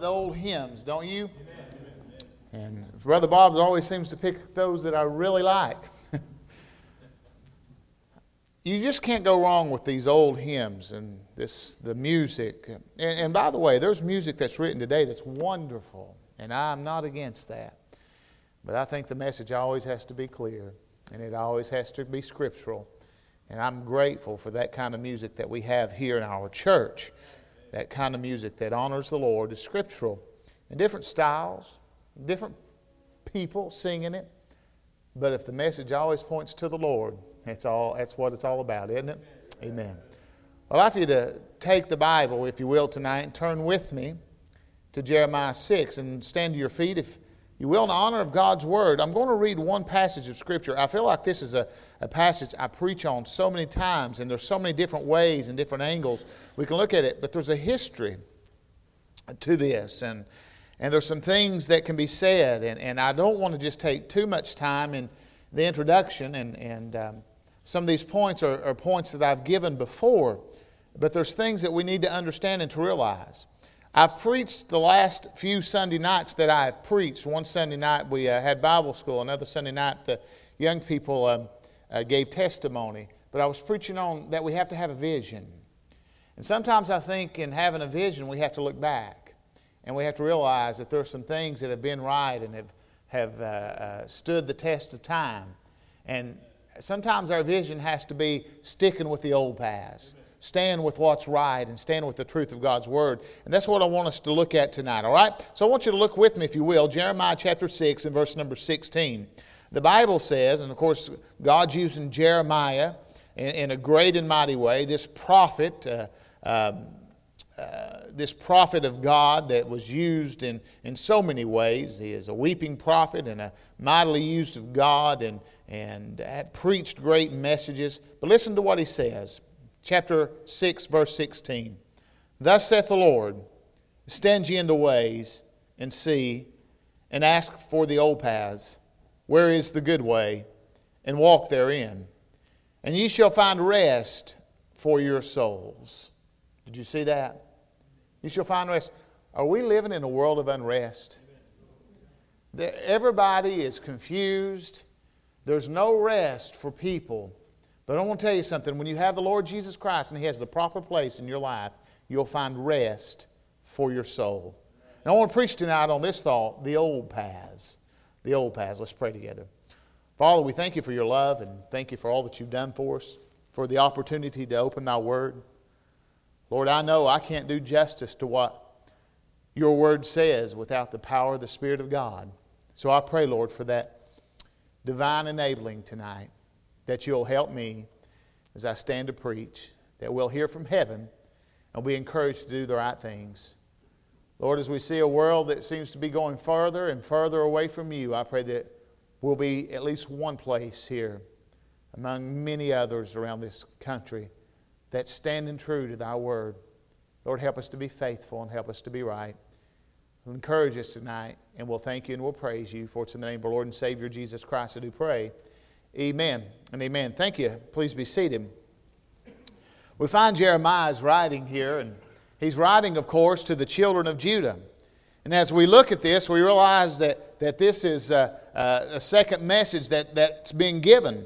the old hymns, don't you? And Brother Bob always seems to pick those that I really like. You just can't go wrong with these old hymns and the music. And by the way, there's music that's written today that's wonderful, and I'm not against that. But I think the message always has to be clear, and it always has to be scriptural. And I'm grateful for that kind of music that we have here in our church. That kind of music that honors the Lord is scriptural. In different styles, different people singing it. But if the message always points to the Lord, that's what it's all about, isn't it? Amen. Well, I'd like for you to take the Bible, if you will, tonight and turn with me to Jeremiah 6 and stand to your feet, if you will, in honor of God's Word. I'm going to read one passage of Scripture. I feel like this is a passage I preach on so many times, and there's so many different ways and different angles we can look at it, but there's a history to this, and there's some things that can be said, and I don't want to just take too much time in the introduction, and some of these points are points that I've given before, but there's things that we need to understand and to realize. I've preached the last few Sunday nights that I've preached. One Sunday night we had Bible school. Another Sunday night the young people gave testimony. But I was preaching on that we have to have a vision. And sometimes I think in having a vision we have to look back. And we have to realize that there are some things that have been right and have stood the test of time. And sometimes our vision has to be sticking with the old paths. Stand with what's right and stand with the truth of God's Word. And that's what I want us to look at tonight, all right? So I want you to look with me, if you will, Jeremiah chapter 6 and verse number 16. The Bible says, and of course God's using Jeremiah in a great and mighty way, this prophet of God that was used in so many ways. He is a weeping prophet and a mightily used of God and preached great messages. But listen to what he says. Chapter 6, verse 16. Thus saith the Lord, stand ye in the ways, and see, and ask for the old paths, where is the good way, and walk therein. And ye shall find rest for your souls. Did you see that? You shall find rest. Are we living in a world of unrest? Everybody is confused. There's no rest for people. But I want to tell you something. When you have the Lord Jesus Christ and He has the proper place in your life, you'll find rest for your soul. And I want to preach tonight on this thought, the old paths. The old paths. Let's pray together. Father, we thank You for Your love and thank You for all that You've done for us, for the opportunity to open Thy Word. Lord, I know I can't do justice to what Your Word says without the power of the Spirit of God. So I pray, Lord, for that divine enabling tonight, that You'll help me as I stand to preach, that we'll hear from heaven and be encouraged to do the right things. Lord, as we see a world that seems to be going further and further away from You, I pray that we'll be at least one place here among many others around this country that's standing true to Thy Word. Lord, help us to be faithful and help us to be right. Encourage us tonight, and we'll thank You and we'll praise You. For it's in the name of our Lord and Savior Jesus Christ that we pray. Amen and amen. Thank you. Please be seated. We find Jeremiah's writing here, and he's writing, of course, to the children of Judah. And as we look at this, we realize that this is a second message that's being given.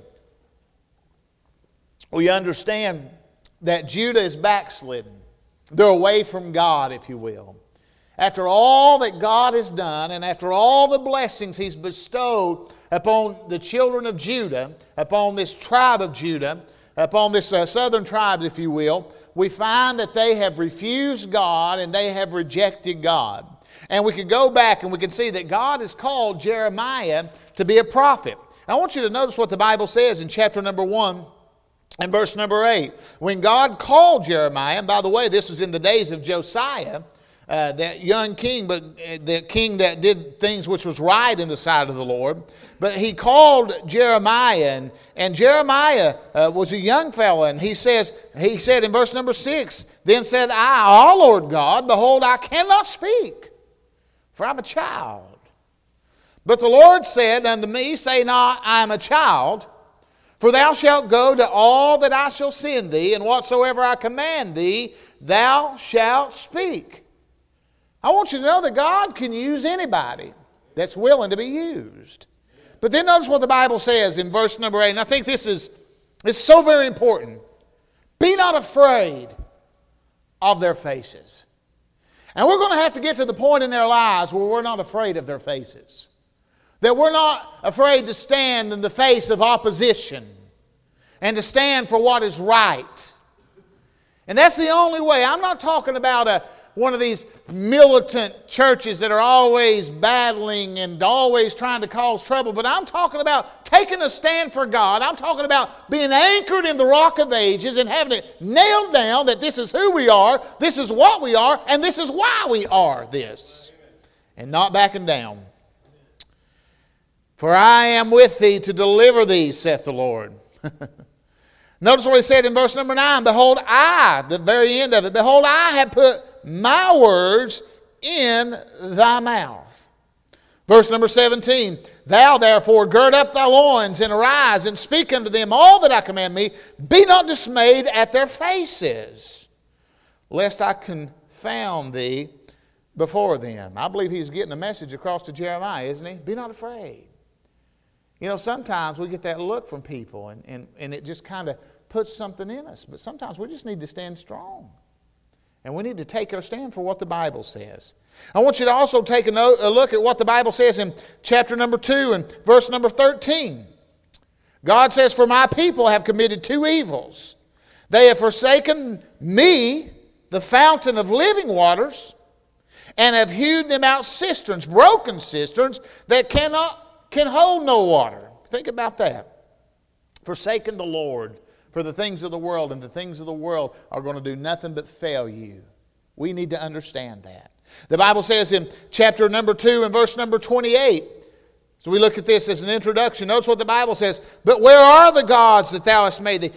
We understand that Judah is backslidden. They're away from God, if you will. After all that God has done and after all the blessings He's bestowed upon the children of Judah, upon this tribe of Judah, upon this southern tribe, if you will, we find that they have refused God and they have rejected God. And we can go back and we can see that God has called Jeremiah to be a prophet. I want you to notice what the Bible says in chapter number 1 and verse number 8. When God called Jeremiah, and by the way, this was in the days of Josiah, that young king, but the king that did things which was right in the sight of the Lord. But He called Jeremiah, and Jeremiah was a young fellow, and he said in verse number 6, Then said I, Lord God, behold, I cannot speak, for I'm a child. But the Lord said unto me, Say not, I am a child, for thou shalt go to all that I shall send thee, and whatsoever I command thee, thou shalt speak. I want you to know that God can use anybody that's willing to be used. But then notice what the Bible says in verse number 8, and I think this is so very important. Be not afraid of their faces. And we're going to have to get to the point in their lives where we're not afraid of their faces. That we're not afraid to stand in the face of opposition and to stand for what is right. And that's the only way. I'm not talking about one of these militant churches that are always battling and always trying to cause trouble, but I'm talking about taking a stand for God. I'm talking about being anchored in the Rock of Ages and having it nailed down that this is who we are, this is what we are, and this is why we are this. And not backing down. For I am with thee to deliver thee, saith the Lord. Notice what he said in verse number 9. Behold, the very end of it, behold, I have put my words in thy mouth. Verse number 17. Thou therefore gird up thy loins and arise and speak unto them all that I command me. Be not dismayed at their faces, lest I confound thee before them. I believe he's getting a message across to Jeremiah, isn't he? Be not afraid. You know, sometimes we get that look from people and it just kind of puts something in us. But sometimes we just need to stand strong. And we need to take our stand for what the Bible says. I want you to also take a look at what the Bible says in chapter number 2 and verse number 13. God says, for my people have committed two evils. They have forsaken me, the fountain of living waters, and have hewed them out cisterns, broken cisterns, that can hold no water. Think about that. Forsaken the Lord for the things of the world, and the things of the world are going to do nothing but fail you. We need to understand that. The Bible says in chapter number 2 and verse number 28, so we look at this as an introduction. Notice what the Bible says. But where are the gods that thou hast made thee?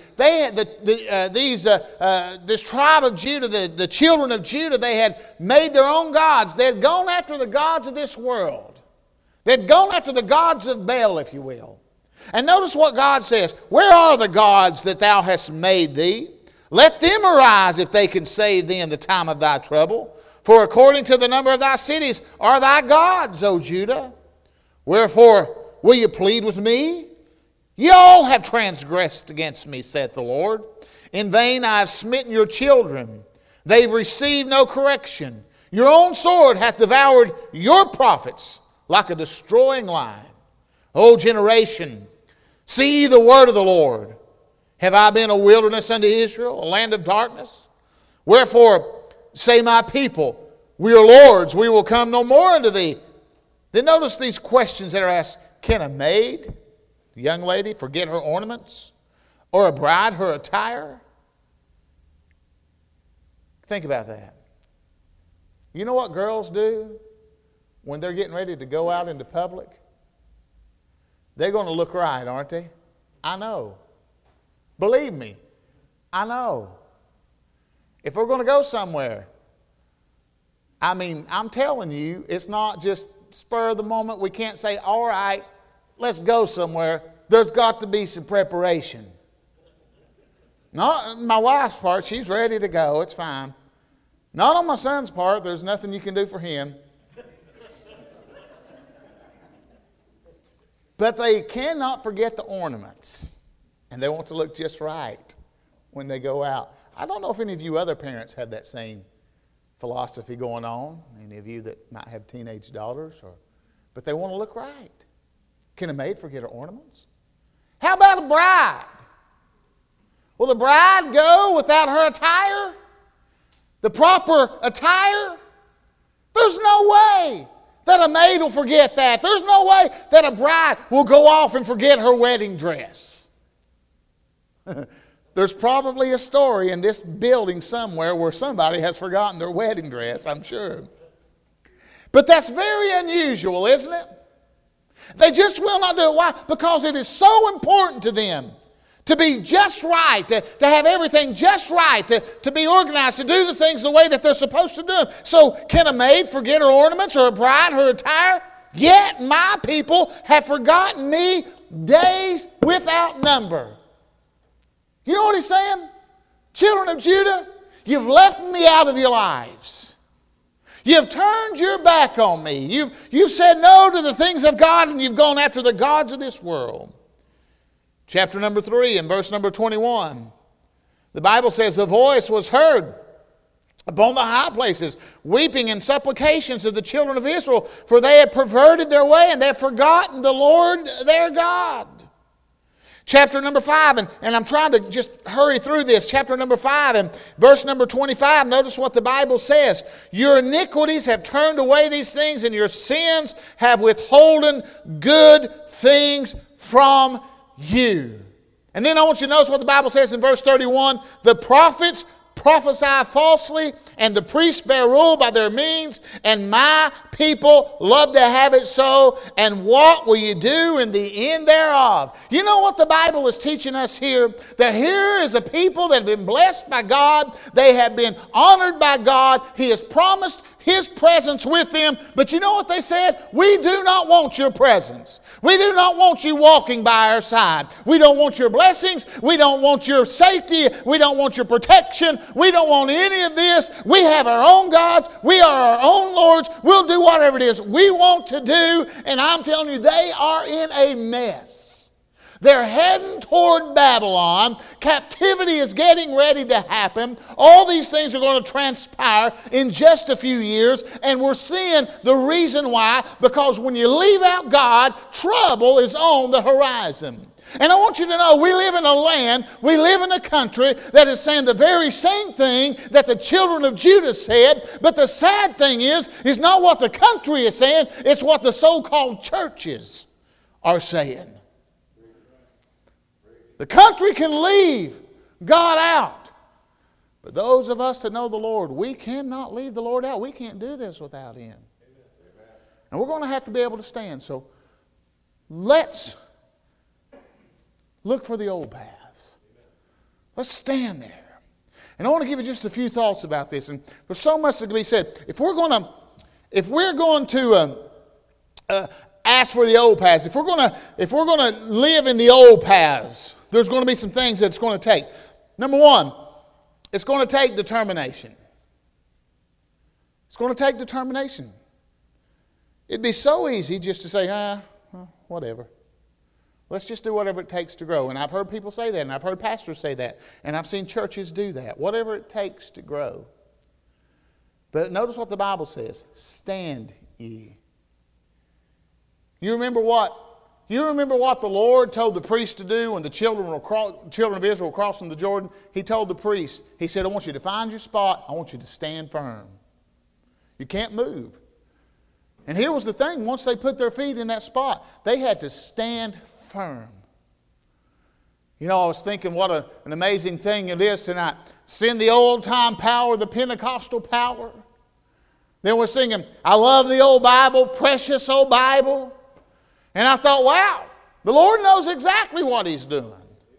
This tribe of Judah, the children of Judah, they had made their own gods. They had gone after the gods of this world. They had gone after the gods of Baal, if you will. And notice what God says. Where are the gods that thou hast made thee? Let them arise if they can save thee in the time of thy trouble. For according to the number of thy cities are thy gods, O Judah. Wherefore will you plead with me? Ye all have transgressed against me, saith the Lord. In vain I have smitten your children. They've received no correction. Your own sword hath devoured your prophets like a destroying lion. O generation, see the word of the Lord. Have I been a wilderness unto Israel, a land of darkness? Wherefore say my people, we are lords, we will come no more unto thee. Then notice these questions that are asked. Can a maid, a young lady, forget her ornaments? Or a bride her attire? Think about that. You know what girls do when they're getting ready to go out into public? They're going to look right, aren't they? I know. Believe me, I know. If we're going to go somewhere, I'm telling you, it's not just spur of the moment. We can't say, all right, let's go somewhere. There's got to be some preparation. Not on my wife's part, she's ready to go, it's fine. Not on my son's part, there's nothing you can do for him. But they cannot forget the ornaments. And they want to look just right when they go out. I don't know if any of you other parents have that same philosophy going on. Any of you that might have teenage daughters. But they want to look right. Can a maid forget her ornaments? How about a bride? Will the bride go without her attire? The proper attire? There's no way that a maid will forget that. There's no way that a bride will go off and forget her wedding dress. There's probably a story in this building somewhere where somebody has forgotten their wedding dress, I'm sure. But that's very unusual, isn't it? They just will not do it. Why? Because it is so important to them to be just right, to have everything just right, to be organized, to do the things the way that they're supposed to do them. So can a maid forget her ornaments or a bride her attire? Yet my people have forgotten me days without number. You know what he's saying? Children of Judah, you've left me out of your lives. You've turned your back on me. You've said no to the things of God, and you've gone after the gods of this world. Chapter number 3 and verse number 21. The Bible says, the voice was heard upon the high places, weeping and supplications of the children of Israel, for they had perverted their way, and they had forgotten the Lord their God. Chapter number 5, and I'm trying to just hurry through this. Chapter number 5 and verse number 25, notice what the Bible says. Your iniquities have turned away these things, and your sins have withholden good things from you. And then I want you to notice what the Bible says in verse 31. The prophets prophesy falsely, and the priests bear rule by their means, and my people love to have it so. And what will you do in the end thereof? You know what the Bible is teaching us here? That here is a people that have been blessed by God. They have been honored by God. He has promised His presence with them. But you know what they said? We do not want your presence. We do not want you walking by our side. We don't want your blessings. We don't want your safety. We don't want your protection. We don't want any of this. We have our own gods. We are our own lords. We'll do whatever it is we want to do. And I'm telling you, they are in a mess. They're heading toward Babylon. Captivity is getting ready to happen. All these things are going to transpire in just a few years. And we're seeing the reason why. Because when you leave out God, trouble is on the horizon. And I want you to know, we live in a land, we live in a country that is saying the very same thing that the children of Judah said. But the sad thing is not what the country is saying, it's what the so-called churches are saying. The country can leave God out. But those of us that know the Lord, we cannot leave the Lord out. We can't do this without Him. And we're going to have to be able to stand. So let's look for the old paths. Let's stand there. And I want to give you just a few thoughts about this. And there's so much to be said. If we're going to ask for the old paths, if we're going to live in the old paths, there's going to be some things that it's going to take. Number one, it's going to take determination. It's going to take determination. It'd be so easy just to say, whatever. Let's just do whatever it takes to grow. And I've heard people say that, and I've heard pastors say that, and I've seen churches do that. Whatever it takes to grow. But notice what the Bible says. Stand ye. You remember what the Lord told the priest to do when the children of Israel were crossing the Jordan? He told the priest, He said, I want you to find your spot. I want you to stand firm. You can't move. And here was the thing. Once they put their feet in that spot, they had to stand firm. You know, I was thinking what an amazing thing it is tonight. Send the old-time power, the Pentecostal power. Then we're singing, I love the old Bible, precious old Bible. And I thought, wow, the Lord knows exactly what He's doing.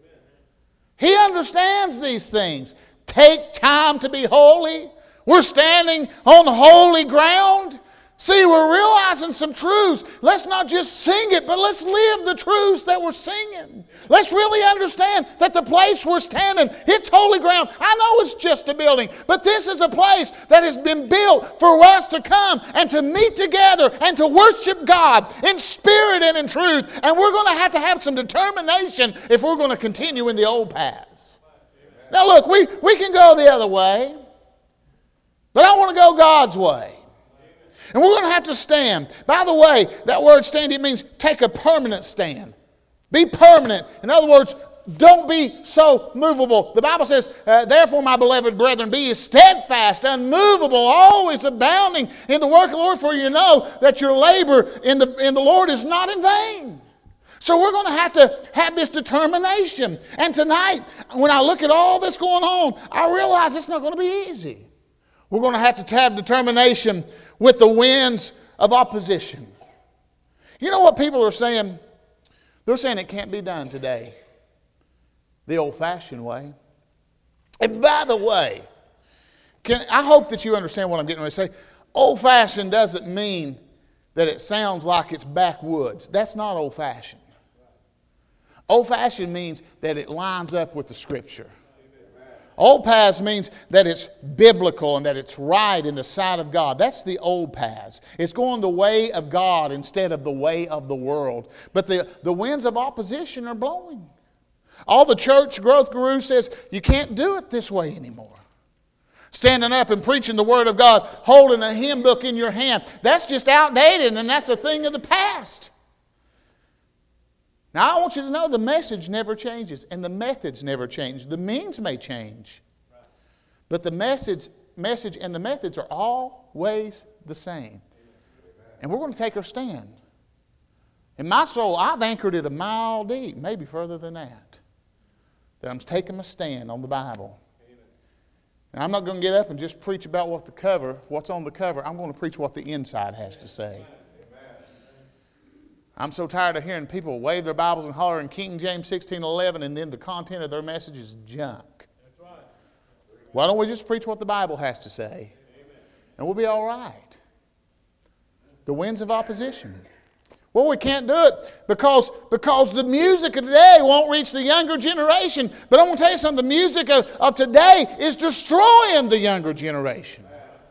He understands these things. Take time to be holy. We're standing on holy ground. See, we're realizing some truths. Let's not just sing it, but let's live the truths that we're singing. Let's really understand that the place we're standing, it's holy ground. I know it's just a building, but this is a place that has been built for us to come and to meet together and to worship God in spirit and in truth. And we're going to have some determination if we're going to continue in the old paths. Now look, we can go the other way, but I want to go God's way. And we're going to have to stand. By the way, that word stand, it means take a permanent stand. Be permanent. In other words, don't be so movable. The Bible says, therefore, my beloved brethren, be ye steadfast, unmovable, always abounding in the work of the Lord, for you know that your labor in the Lord is not in vain. So we're going to have this determination. And tonight, when I look at all that's going on, I realize it's not going to be easy. We're going to have determination with the winds of opposition. You know what people are saying? They're saying it can't be done today the old-fashioned way. And by the way, I hope that you understand what I'm getting ready to say. Old-fashioned doesn't mean that it sounds like it's backwoods. That's not old-fashioned. Old-fashioned means that it lines up with the Scripture. Old paths means that it's biblical and that it's right in the sight of God. That's the old paths. It's going the way of God instead of the way of the world. But the winds of opposition are blowing. All the church growth guru says, you can't do it this way anymore. Standing up and preaching the Word of God, holding a hymn book in your hand, that's just outdated and that's a thing of the past. Now, I want you to know the message never changes and the methods never change. The means may change, but the message and the methods are always the same. And we're going to take our stand. In my soul, I've anchored it a mile deep, maybe further than that I'm taking my stand on the Bible. And I'm not going to get up and just preach about what's on the cover. I'm going to preach what the inside has to say. I'm so tired of hearing people wave their Bibles and holler in King James 16:11 and then the content of their message is junk. That's right. Why don't we just preach what the Bible has to say? And we'll be all right. The winds of opposition. Well, we can't do it because the music of today won't reach the younger generation. But I'm going to tell you something. The music of today is destroying the younger generation.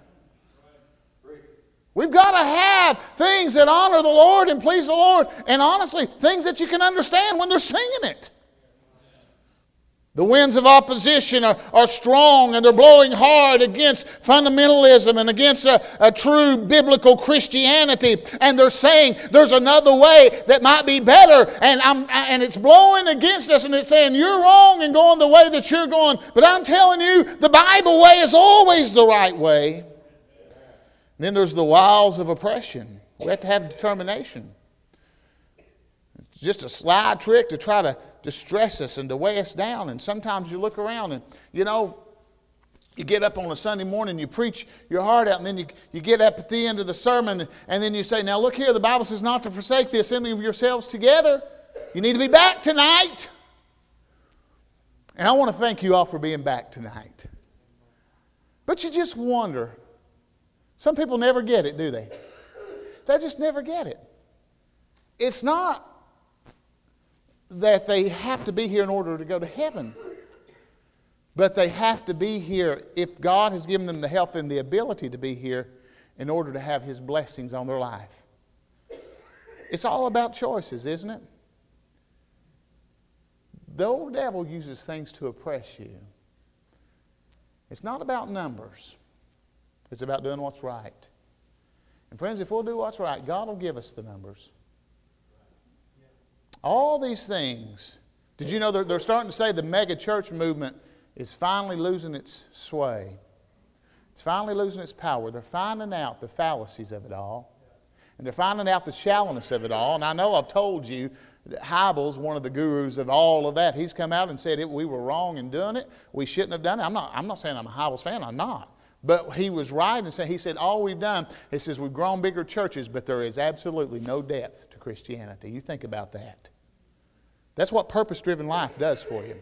We've got to have things that honor the Lord and please the Lord. And honestly, things that you can understand when they're singing it. The winds of opposition are strong and they're blowing hard against fundamentalism and against a true biblical Christianity. And they're saying there's another way that might be better. And it's blowing against us and it's saying you're wrong and going the way that you're going. But I'm telling you, the Bible way is always the right way. Then there's the wiles of oppression. We have to have determination. It's just a sly trick to try to distress us and to weigh us down. And sometimes you look around and, you get up on a Sunday morning, you preach your heart out, and then you get up at the end of the sermon, and then you say, now look here, the Bible says not to forsake the assembling of yourselves together. You need to be back tonight. And I want to thank you all for being back tonight. But you just wonder, some people never get it, do they? They just never get it. It's not that they have to be here in order to go to heaven, but they have to be here if God has given them the health and the ability to be here in order to have His blessings on their life. It's all about choices, isn't it? The old devil uses things to oppress you. It's not about numbers. It's about doing what's right. And friends, if we'll do what's right, God will give us the numbers. All these things. Did you know they're starting to say the mega church movement is finally losing its sway? It's finally losing its power. They're finding out the fallacies of it all. And they're finding out the shallowness of it all. And I know I've told you that Hybels, one of the gurus of all of that, he's come out and said we were wrong in doing it. We shouldn't have done it. I'm not saying I'm a Hybels fan. I'm not. But he was right and he said all we've done, he says we've grown bigger churches, but there is absolutely no depth to Christianity. You think about that. That's what purpose-driven life does for you.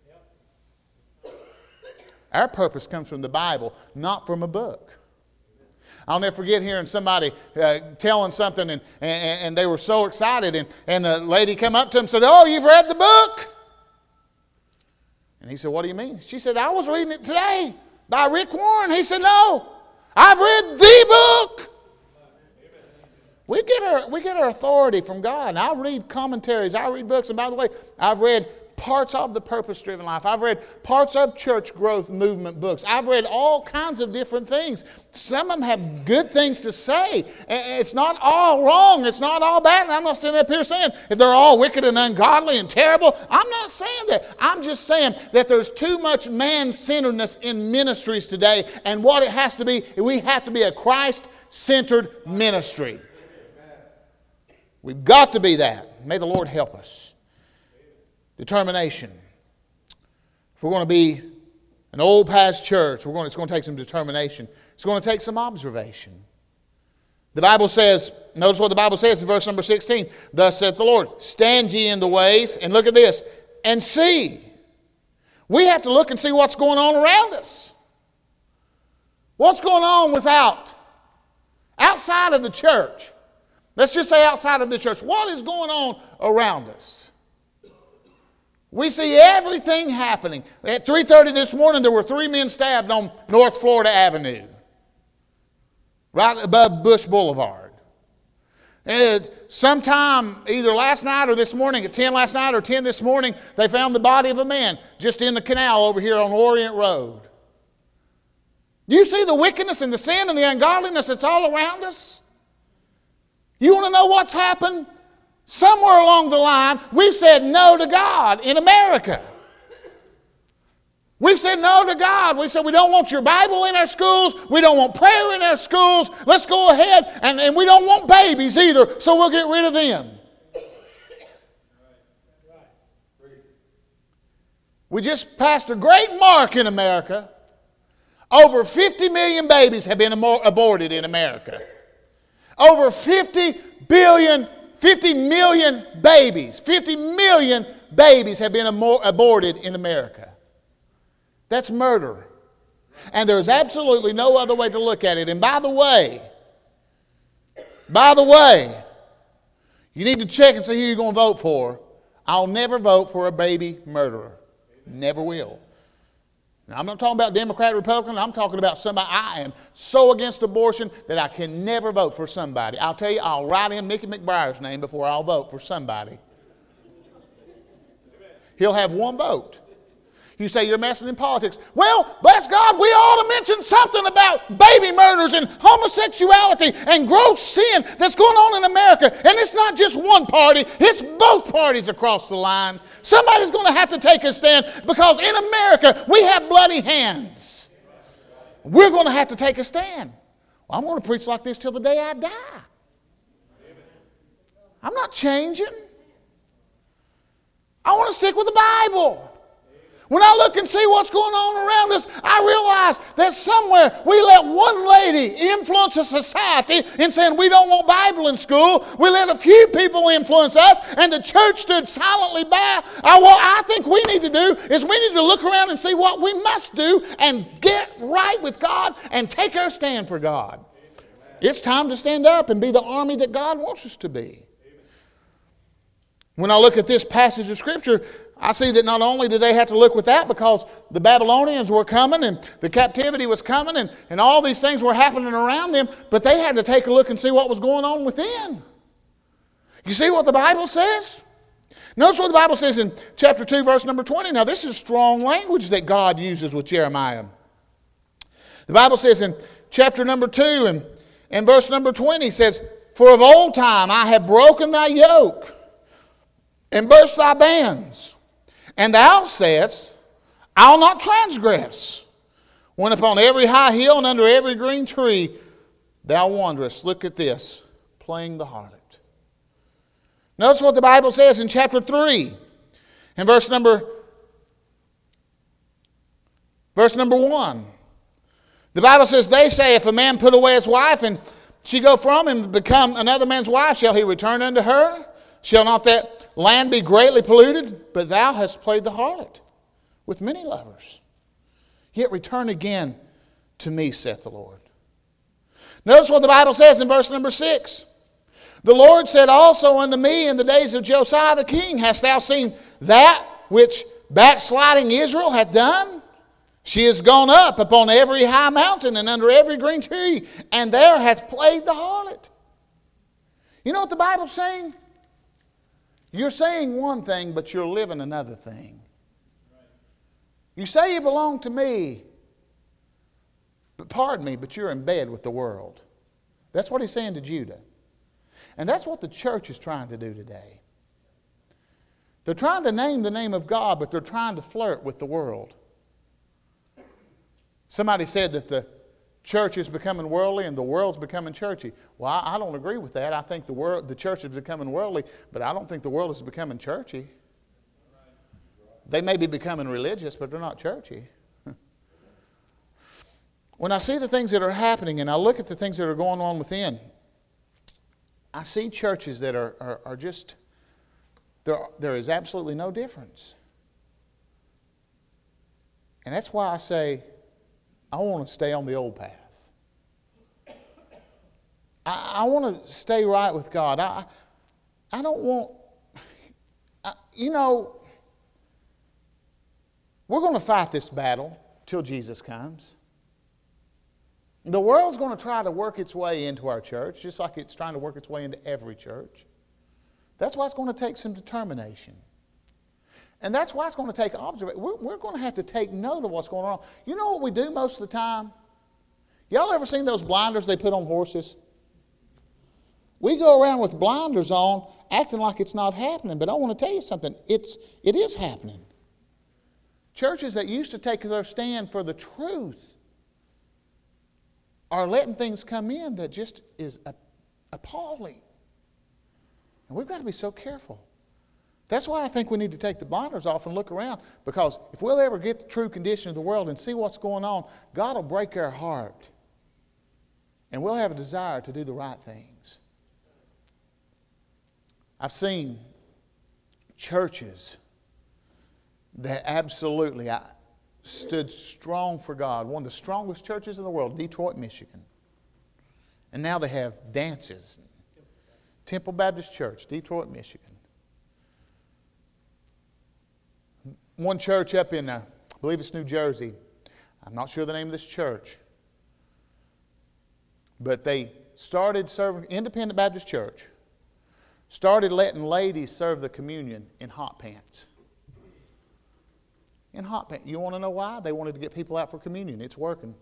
Our purpose comes from the Bible, not from a book. I'll never forget hearing somebody telling something and they were so excited and the lady came up to him and said, "Oh, you've read the book?" And he said, "What do you mean?" She said, "I was reading it today. By Rick Warren." He said, "No, I've read the book." We get our authority from God. And I read commentaries. I read books. And by the way, I've read parts of the purpose-driven life. I've read parts of church growth movement books. I've read all kinds of different things. Some of them have good things to say. It's not all wrong. It's not all bad. And I'm not standing up here saying if they're all wicked and ungodly and terrible. I'm not saying that. I'm just saying that there's too much man-centeredness in ministries today. And what it has to be, we have to be a Christ-centered ministry. We've got to be that. May the Lord help us. Determination. If we're going to be an old past church, it's going to take some determination. It's going to take some observation. The Bible says, notice what the Bible says in verse number 16. Thus saith the Lord, stand ye in the ways, and look at this, and see. We have to look and see what's going on around us. What's going on outside of the church. Let's just say outside of the church. What is going on around us? We see everything happening. At 3:30 this morning, there were 3 men stabbed on North Florida Avenue, right above Bush Boulevard. And sometime either last night or this morning, at 10 last night or 10 this morning, they found the body of a man just in the canal over here on Orient Road. You see the wickedness and the sin and the ungodliness that's all around us? You want to know what's happened? Somewhere along the line, we've said no to God in America. We've said no to God. We said we don't want your Bible in our schools. We don't want prayer in our schools. Let's go ahead. And we don't want babies either, so we'll get rid of them. We just passed a great mark in America. Over 50 million babies have been aborted in America. Over 50 million babies have been aborted in America. That's murder. And there's absolutely no other way to look at it. And by the way, you need to check and see who you're going to vote for. I'll never vote for a baby murderer. Never will. Now, I'm not talking about Democrat, Republican. I'm talking about somebody. I am so against abortion that I can never vote for somebody. I'll tell you, I'll write in Mickey McBriar's name before I'll vote for somebody. He'll have one vote. You say you're messing in politics. Well, bless God, we ought to mention something about baby murders and homosexuality and gross sin that's going on in America. And it's not just one party, it's both parties across the line. Somebody's going to have to take a stand because in America we have bloody hands. We're going to have to take a stand. Well, I'm going to preach like this till the day I die. I'm not changing. I want to stick with the Bible. When I look and see what's going on around us, I realize that somewhere we let one lady influence a society in saying we don't want Bible in school. We let a few people influence us, and the church stood silently by. What I think we need to do is we need to look around and see what we must do and get right with God and take our stand for God. It's time to stand up and be the army that God wants us to be. When I look at this passage of Scripture, I see that not only did they have to look with that because the Babylonians were coming and the captivity was coming and all these things were happening around them, but they had to take a look and see what was going on within. You see what the Bible says? Notice what the Bible says in chapter 2, verse number 20. Now, this is strong language that God uses with Jeremiah. The Bible says in chapter number 2 and verse number 20 says, "For of old time I have broken thy yoke and burst thy bands. And thou saidst, I'll not transgress. When upon every high hill and under every green tree thou wanderest." Look at this, playing the harlot. Notice what the Bible says in chapter 3 and verse number 1. The Bible says, "They say, if a man put away his wife and she go from him and become another man's wife, shall he return unto her? Shall not that land be greatly polluted? But thou hast played the harlot with many lovers. Yet return again to me, saith the Lord." Notice what the Bible says in verse number 6. "The Lord said also unto me in the days of Josiah the king, Hast thou seen that which backsliding Israel hath done? She is gone up upon every high mountain and under every green tree, and there hath played the harlot." You know what the Bible's saying? You're saying one thing, but you're living another thing. You say you belong to me, but pardon me, but you're in bed with the world. That's what he's saying to Judah. And that's what the church is trying to do today. They're trying to name the name of God, but they're trying to flirt with the world. Somebody said that the church is becoming worldly and the world's becoming churchy. Well, I don't agree with that. I think the church is becoming worldly, but I don't think the world is becoming churchy. They may be becoming religious, but they're not churchy. When I see the things that are happening and I look at the things that are going on within, I see churches that are just, there is absolutely no difference. And that's why I say, I want to stay on the old path. I want to stay right with God. I don't want, We're going to fight this battle till Jesus comes. The world's going to try to work its way into our church, just like it's trying to work its way into every church. That's why it's going to take some determination. And that's why it's going to take observation. We're going to have to take note of what's going on. You know what we do most of the time? Y'all ever seen those blinders they put on horses? We go around with blinders on, acting like it's not happening. But I want to tell you something. It is happening. Churches that used to take their stand for the truth are letting things come in that just is appalling. And we've got to be so careful. That's why I think we need to take the blinders off and look around. Because if we'll ever get the true condition of the world and see what's going on, God will break our heart. And we'll have a desire to do the right things. I've seen churches that absolutely stood strong for God. One of the strongest churches in the world, Detroit, Michigan. And now they have dances. Temple Baptist Church, Detroit, Michigan. One church up in, I believe it's New Jersey. I'm not sure the name of this church. But they started serving, Independent Baptist Church, started letting ladies serve the communion in hot pants. In hot pants. You want to know why? They wanted to get people out for communion. It's working.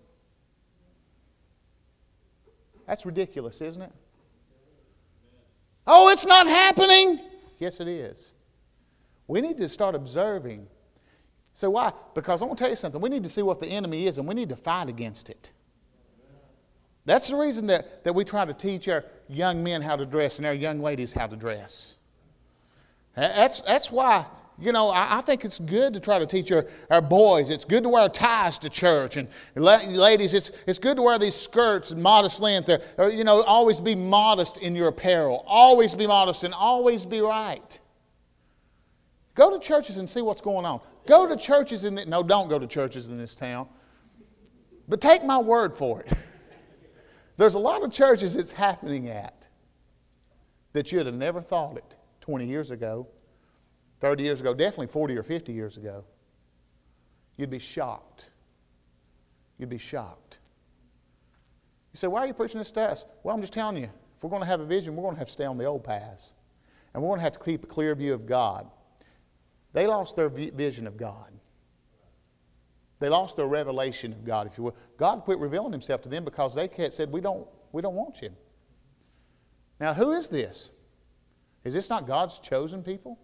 That's ridiculous, isn't it? Oh, it's not happening. Yes, it is. We need to start observing. So why? Because I want to tell you something. We need to see what the enemy is, and we need to fight against it. That's the reason that we try to teach our young men how to dress and our young ladies how to dress. That's why, I think it's good to try to teach our boys. It's good to wear ties to church. And ladies, it's good to wear these skirts and modest length. Always be modest in your apparel. Always be modest and always be right. Go to churches and see what's going on. Go to churches no, don't go to churches in this town. But take my word for it. There's a lot of churches it's happening at that you'd have never thought it 20 years ago, 30 years ago, definitely 40 or 50 years ago. You'd be shocked. You'd be shocked. You say, why are you preaching this to us? Well, I'm just telling you, if we're going to have a vision, we're going to have to stay on the old paths. And we're going to have to keep a clear view of God. They lost their vision of God. They lost their revelation of God, if you will. God quit revealing himself to them because they said, we don't want you. Now, who is this? Is this not God's chosen people?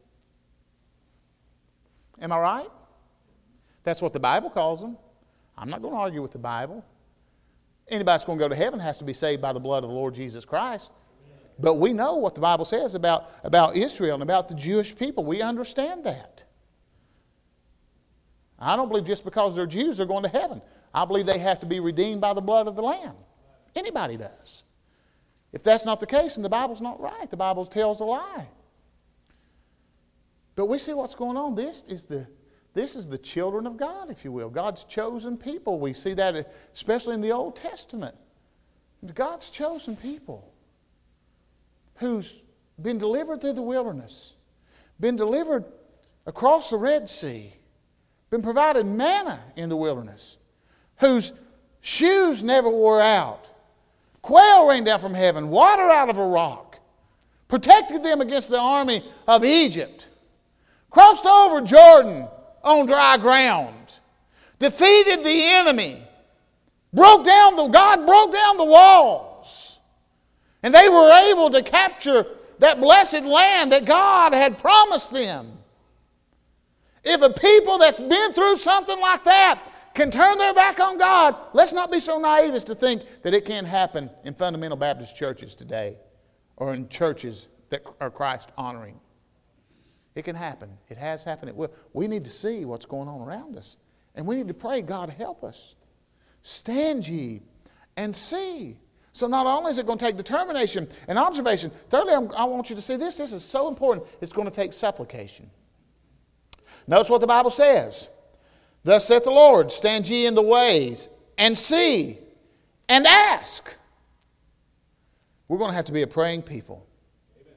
Am I right? That's what the Bible calls them. I'm not going to argue with the Bible. Anybody that's going to go to heaven has to be saved by the blood of the Lord Jesus Christ. But we know what the Bible says about Israel and about the Jewish people. We understand that. I don't believe just because they're Jews they're going to heaven. I believe they have to be redeemed by the blood of the Lamb. Anybody does. If that's not the case, then the Bible's not right. The Bible tells a lie. But we see what's going on. This is the children of God, if you will. God's chosen people. We see that especially in the Old Testament. God's chosen people who's been delivered through the wilderness, been delivered across the Red Sea, been provided manna in the wilderness, whose shoes never wore out, quail rained down from heaven, water out of a rock, protected them against the army of Egypt, crossed over Jordan on dry ground, defeated the enemy, God broke down the walls, and they were able to capture that blessed land that God had promised them. If a people that's been through something like that can turn their back on God, let's not be so naive as to think that it can't happen in fundamental Baptist churches today or in churches that are Christ honoring. It can happen. It has happened. It will. We need to see what's going on around us. And we need to pray, God, help us. Stand ye and see. So not only is it going to take determination and observation, thirdly, I want you to see this. This is so important. It's going to take supplication. Notice what the Bible says. Thus saith the Lord, stand ye in the ways and see and ask. We're going to have to be a praying people. Amen.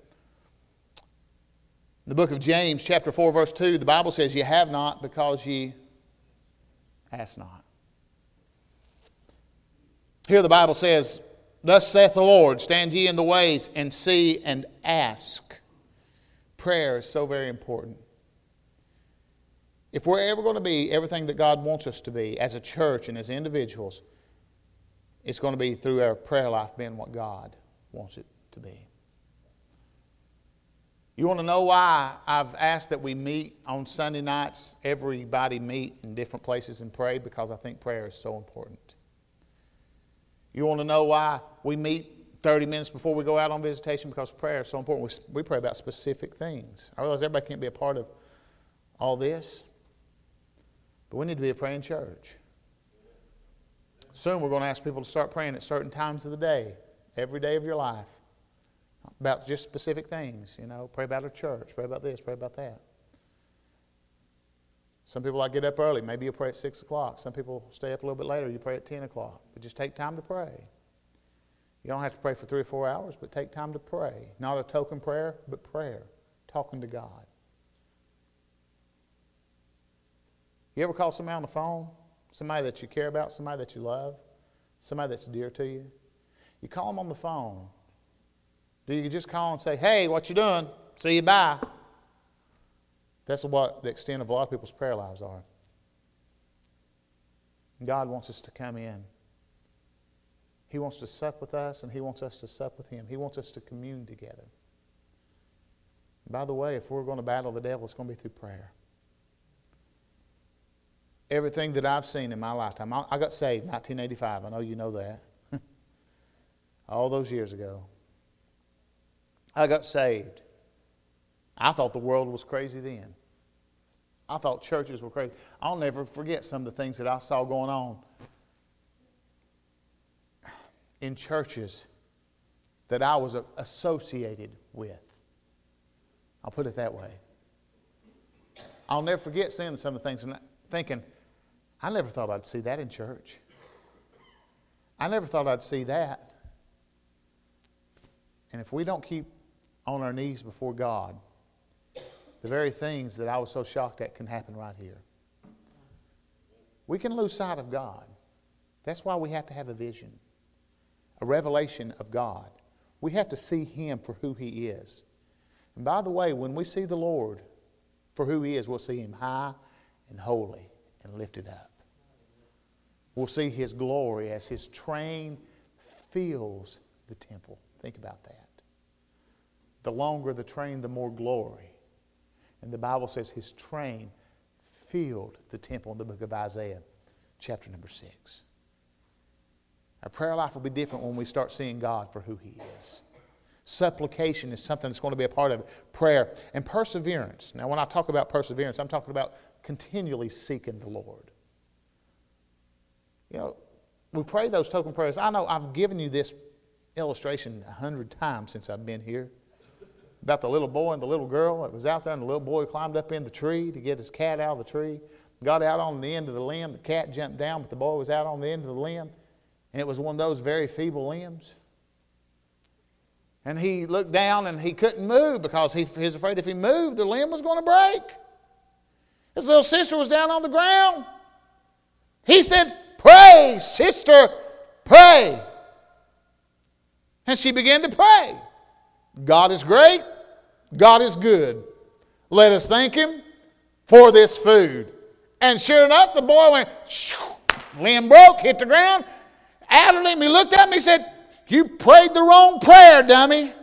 In the book of James, chapter 4, verse 2, the Bible says, ye have not because ye Ask not. Here the Bible says, thus saith the Lord, stand ye in the ways and see and ask. Prayer is so very important. If we're ever going to be everything that God wants us to be as a church and as individuals, it's going to be through our prayer life being what God wants it to be. You want to know why I've asked that we meet on Sunday nights, everybody meet in different places and pray? Because I think prayer is so important. You want to know why we meet 30 minutes before we go out on visitation? Because prayer is so important. We pray about specific things. I realize everybody can't be a part of all this, but we need to be a praying church. Soon we're going to ask people to start praying at certain times of the day, every day of your life, about just specific things. Pray about our church, pray about this, pray about that. Some people like get up early. Maybe you pray at 6 o'clock. Some people stay up a little bit later. You pray at 10 o'clock. But just take time to pray. You don't have to pray for 3 or 4 hours, but take time to pray. Not a token prayer, but prayer. Talking to God. You ever call somebody on the phone? Somebody that you care about, somebody that you love, somebody that's dear to you? You call them on the phone. Do you just call and say, hey, what you doing? See you, bye. That's what the extent of a lot of people's prayer lives are. God wants us to come in. He wants to sup with us, and He wants us to sup with Him. He wants us to commune together. By the way, if we're going to battle the devil, it's going to be through prayer. Everything that I've seen in my lifetime, I got saved in 1985. I know you know that. All those years ago. I got saved. I thought the world was crazy then. I thought churches were crazy. I'll never forget some of the things that I saw going on in churches that I was associated with. I'll put it that way. I'll never forget seeing some of the things and thinking, I never thought I'd see that in church. I never thought I'd see that. And if we don't keep on our knees before God, the very things that I was so shocked at can happen right here. We can lose sight of God. That's why we have to have a vision, a revelation of God. We have to see Him for who He is. And by the way, when we see the Lord for who He is, we'll see Him high and holy and lifted up. We'll see His glory as His train fills the temple. Think about that. The longer the train, the more glory. And the Bible says His train filled the temple in the book of Isaiah, chapter number 6. Our prayer life will be different when we start seeing God for who He is. Supplication is something that's going to be a part of prayer. And perseverance. Now, when I talk about perseverance, I'm talking about continually seeking the Lord. We pray those token prayers. I know I've given you this illustration 100 times since I've been here about the little boy and the little girl that was out there, and the little boy climbed up in the tree to get his cat out of the tree. Got out on the end of the limb. The cat jumped down, but the boy was out on the end of the limb, and it was one of those very feeble limbs. And he looked down, and he couldn't move because he was afraid if he moved, the limb was going to break. His little sister was down on the ground. He said, "Pray, sister, pray." And she began to pray. God is great. God is good. Let us thank Him for this food. And sure enough, the boy went, limb broke, hit the ground. Out of him, he looked at me and said, "You prayed the wrong prayer, dummy."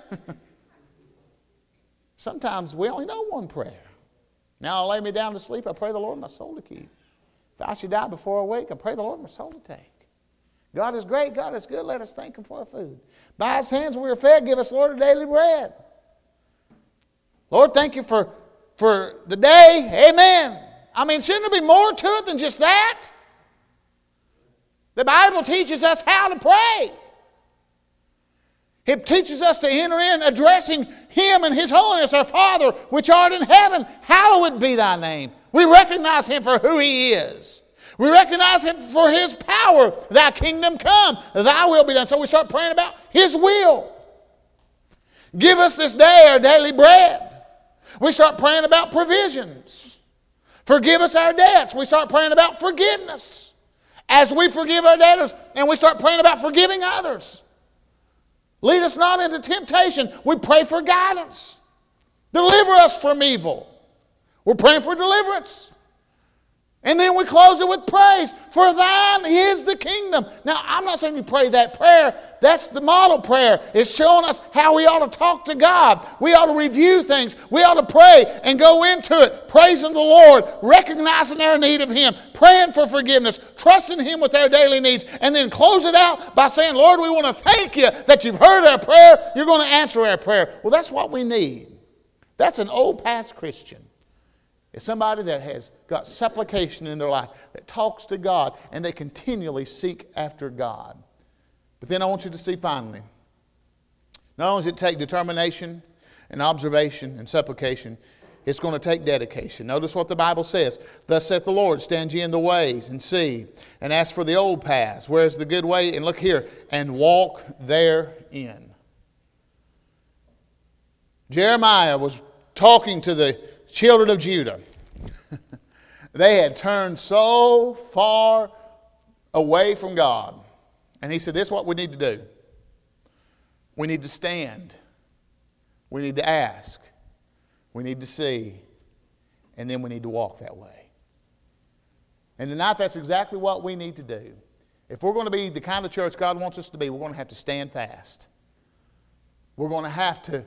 Sometimes we only know one prayer. Now I lay me down to sleep, I pray the Lord my soul to keep. If I should die before I wake, I pray the Lord my soul to take. God is great, God is good, let us thank Him for our food. By His hands we are fed, give us, Lord, our daily bread. Lord, thank You for the day, amen. I mean, shouldn't there be more to it than just that? The Bible teaches us how to pray. It teaches us to enter in addressing Him and His holiness, our Father, which art in heaven, hallowed be Thy name. We recognize Him for who He is. We recognize Him for His power. Thy kingdom come, Thy will be done. So we start praying about His will. Give us this day our daily bread. We start praying about provisions. Forgive us our debts. We start praying about forgiveness. As we forgive our debtors, and we start praying about forgiving others. Lead us not into temptation. We pray for guidance. Deliver us from evil. We're praying for deliverance. And then we close it with praise. For thine is the kingdom. Now, I'm not saying you pray that prayer. That's the model prayer. It's showing us how we ought to talk to God. We ought to review things. We ought to pray and go into it, praising the Lord, recognizing our need of Him, praying for forgiveness, trusting Him with our daily needs, and then close it out by saying, Lord, we want to thank You that You've heard our prayer. You're going to answer our prayer. Well, that's what we need. That's an old past Christian. It's somebody that has got supplication in their life, that talks to God, and they continually seek after God. But then I want you to see finally, not only does it take determination and observation and supplication, it's going to take dedication. Notice what the Bible says. Thus saith the Lord, stand ye in the ways and see, and ask for the old paths. Where is the good way? And look here, and walk therein. Jeremiah was talking to the children of Judah. They had turned so far away from God. And he said, this is what we need to do. We need to stand. We need to ask. We need to see. And then we need to walk that way. And tonight, that's exactly what we need to do. If we're going to be the kind of church God wants us to be, we're going to have to stand fast. We're going to have to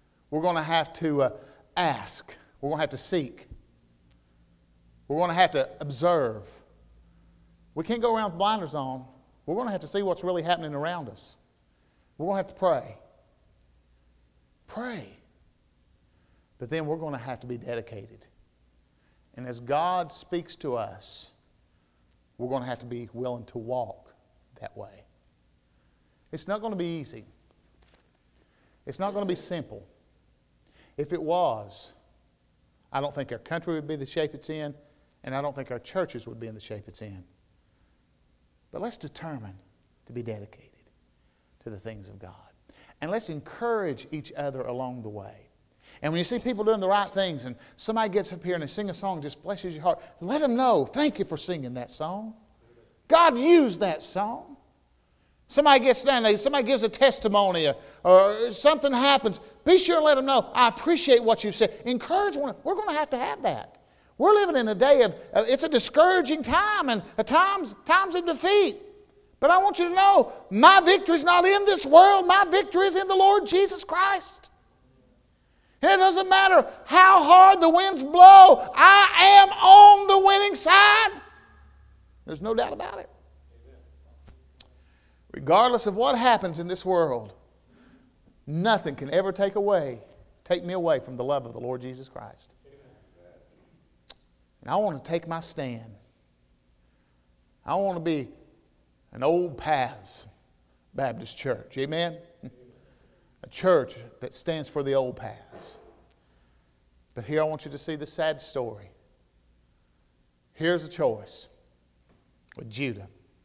ask. We're going to have to seek. We're going to have to observe. We can't go around with blinders on. We're going to have to see what's really happening around us. We're going to have to pray. Pray. But then we're going to have to be dedicated. And as God speaks to us, we're going to have to be willing to walk that way. It's not going to be easy. It's not going to be simple. If it was, I don't think our country would be the shape it's in, and I don't think our churches would be in the shape it's in. But let's determine to be dedicated to the things of God. And let's encourage each other along the way. And when you see people doing the right things and somebody gets up here and they sing a song just blesses your heart, let them know, thank you for singing that song. God used that song. Somebody gets down there, somebody gives a testimony or something happens, be sure and let them know, I appreciate what you said. Encourage one. We're going to have that. We're living in a day of, it's a discouraging time and times of defeat. But I want you to know, my victory is not in this world. My victory is in the Lord Jesus Christ. And it doesn't matter how hard the winds blow, I am on the winning side. There's no doubt about it. Regardless of what happens in this world, nothing can ever take me away from the love of the Lord Jesus Christ. And I want to take my stand. I want to be an Old Paths Baptist church. Amen? A church that stands for the old paths. But here I want you to see the sad story. Here's a choice with Judah.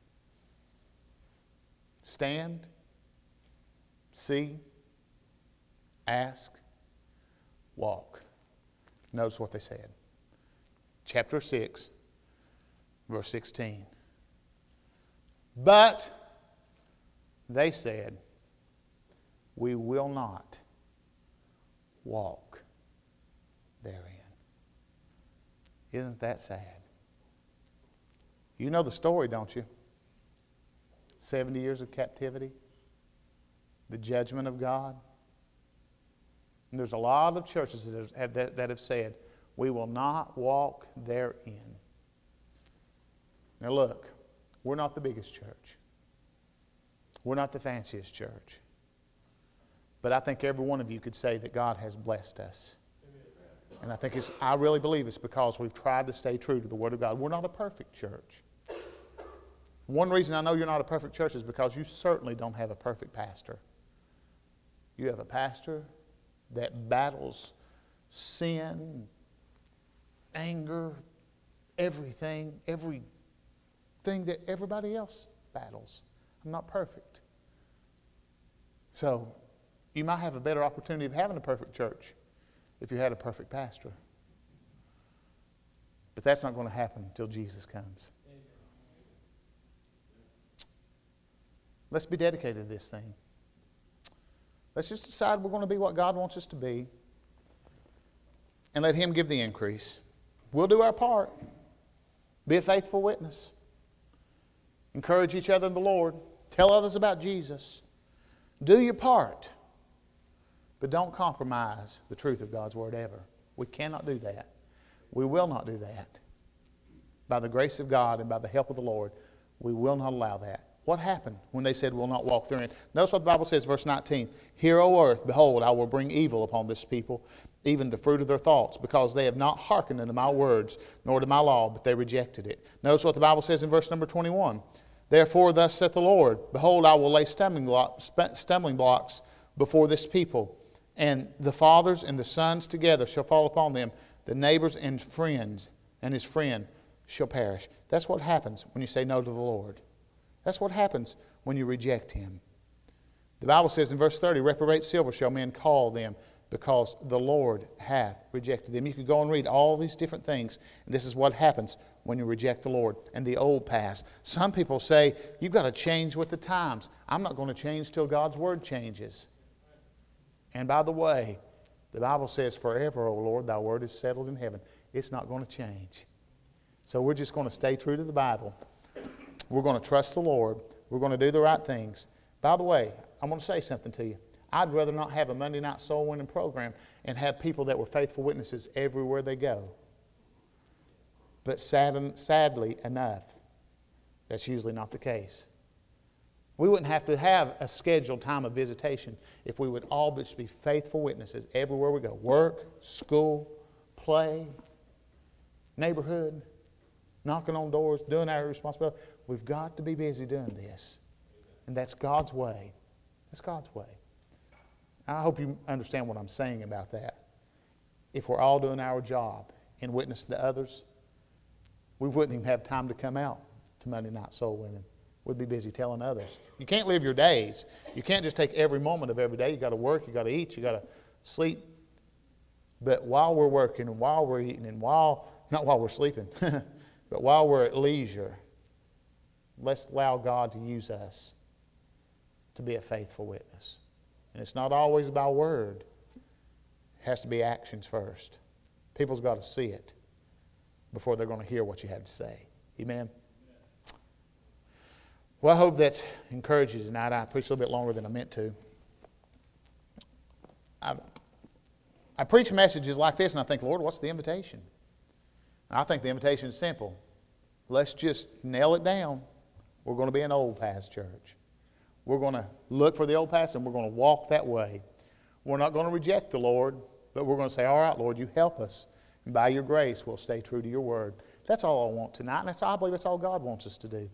Stand, see, ask, walk. Notice what they said. Chapter 6, verse 16. But they said, we will not walk therein. Isn't that sad? You know the story, don't you? 70 years of captivity, the judgment of God. And there's a lot of churches that have said, we will not walk therein. Now look, we're not the biggest church. We're not the fanciest church. But I think every one of you could say that God has blessed us. And I really believe it's because we've tried to stay true to the Word of God. We're not a perfect church. One reason I know you're not a perfect church is because you certainly don't have a perfect pastor. You have a pastor that battles sin, anger, everything that everybody else battles. I'm not perfect. So, you might have a better opportunity of having a perfect church if you had a perfect pastor. But that's not going to happen until Jesus comes. Let's be dedicated to this thing. Let's just decide we're going to be what God wants us to be and let Him give the increase. We'll do our part. Be a faithful witness. Encourage each other in the Lord. Tell others about Jesus. Do your part. But don't compromise the truth of God's Word ever. We cannot do that. We will not do that. By the grace of God and by the help of the Lord, we will not allow that. What happened when they said we'll not walk therein? Notice what the Bible says, verse 19. Hear, O earth, behold, I will bring evil upon this people, even the fruit of their thoughts, because they have not hearkened unto my words, nor to my law, but they rejected it. Notice what the Bible says in verse number 21. Therefore, thus saith the Lord, behold, I will lay stumbling blocks before this people, and the fathers and the sons together shall fall upon them, the neighbors and friends, and his friend shall perish. That's what happens when you say no to the Lord. That's what happens when you reject Him. The Bible says in verse 30, reprobate silver shall men call them, because the Lord hath rejected them. You could go and read all these different things, and this is what happens when you reject the Lord and the old past. Some people say, you've got to change with the times. I'm not going to change till God's Word changes. And by the way, the Bible says, forever, O Lord, thy word is settled in heaven. It's not going to change. So we're just going to stay true to the Bible. We're going to trust the Lord. We're going to do the right things. By the way, I'm going to say something to you. I'd rather not have a Monday night soul winning program and have people that were faithful witnesses everywhere they go. But sadly enough, that's usually not the case. We wouldn't have to have a scheduled time of visitation if we would all just be faithful witnesses everywhere we go. Work, school, play, neighborhood, knocking on doors, doing our responsibility. We've got to be busy doing this. And that's God's way. That's God's way. I hope you understand what I'm saying about that. If we're all doing our job and witnessing to others, we wouldn't even have time to come out to Monday night soul winning. We'd be busy telling others. You can't live your days. You can't just take every moment of every day. You've got to work, you've got to eat, you've got to sleep. But while we're working and while we're eating and not while we're sleeping, but while we're at leisure, let's allow God to use us to be a faithful witness. And it's not always about word. It has to be actions first. People's got to see it before they're going to hear what you have to say. Amen? Well, I hope that encourages you tonight. I preached a little bit longer than I meant to. I preach messages like this and I think, Lord, what's the invitation? I think the invitation is simple. Let's just nail it down. We're going to be an old past church. We're going to look for the old past and we're going to walk that way. We're not going to reject the Lord, but we're going to say, all right, Lord, you help us. And by your grace, we'll stay true to your word. That's all I want tonight. And I believe that's all God wants us to do.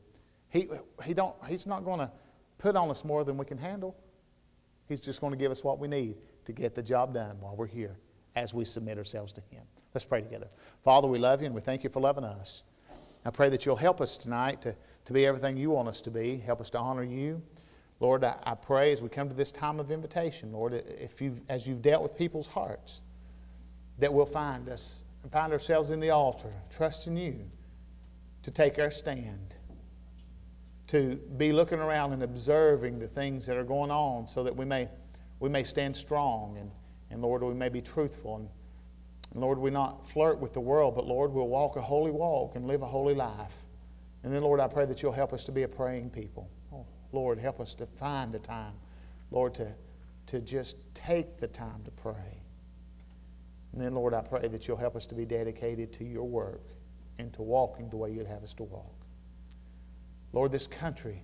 He's not going to put on us more than we can handle. He's just going to give us what we need to get the job done while we're here as we submit ourselves to Him. Let's pray together. Father, we love you and we thank you for loving us. I pray that you'll help us tonight to be everything you want us to be. Help us to honor you. Lord, I pray as we come to this time of invitation, Lord, as you've dealt with people's hearts, that we'll find ourselves in the altar, trusting you to take our stand, to be looking around and observing the things that are going on so that we may stand strong and Lord, we may be truthful. And Lord, we not flirt with the world, but Lord, we'll walk a holy walk and live a holy life. And then, Lord, I pray that you'll help us to be a praying people. Oh, Lord, help us to find the time, Lord, to just take the time to pray. And then, Lord, I pray that you'll help us to be dedicated to your work and to walking the way you'd have us to walk. Lord, this country,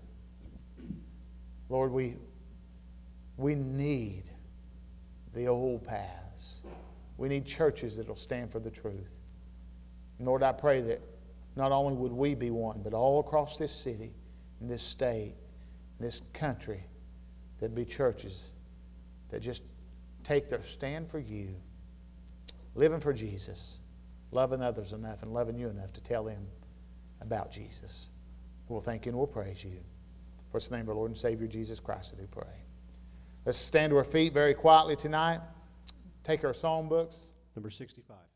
Lord, we need the old paths. We need churches that will stand for the truth. And Lord, I pray that not only would we be one, but all across this city, in this state, in this country, there'd be churches that just take their stand for you, living for Jesus, loving others enough and loving you enough to tell them about Jesus. We'll thank you and we'll praise you. For it's the name of our Lord and Savior, Jesus Christ, that we pray. Let's stand to our feet very quietly tonight. Take our song books. Number 65.